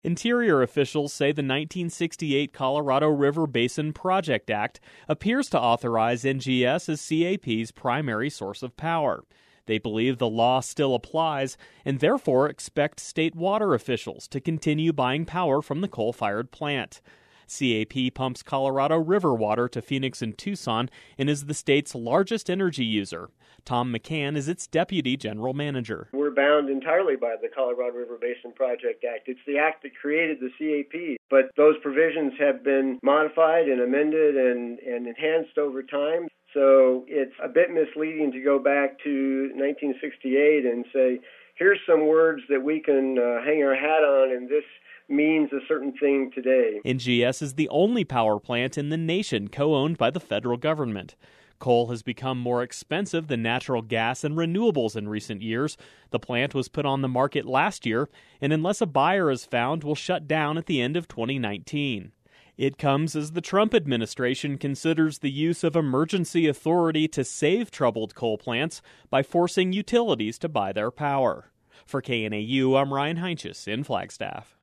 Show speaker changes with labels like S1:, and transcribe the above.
S1: Interior officials say the 1968 Colorado River Basin Project Act appears to authorize NGS as CAP's primary source of power. They believe the law still applies and therefore expect state water officials to continue buying power from the coal-fired plant. CAP pumps Colorado River water to Phoenix and Tucson and is the state's largest energy user. Tom McCann is its deputy general manager.
S2: We're bound entirely by the Colorado River Basin Project Act. It's the act that created the CAP, but those provisions have been modified and amended and enhanced over time. So it's a bit misleading to go back to 1968 and say, here's some words that we can hang our hat on, and this means a certain thing today.
S1: NGS is the only power plant in the nation co-owned by the federal government. Coal has become more expensive than natural gas and renewables in recent years. The plant was put on the market last year, and unless a buyer is found, will shut down at the end of 2019. It comes as the Trump administration considers the use of emergency authority to save troubled coal plants by forcing utilities to buy their power. For KNAU, I'm Ryan Heinches in Flagstaff.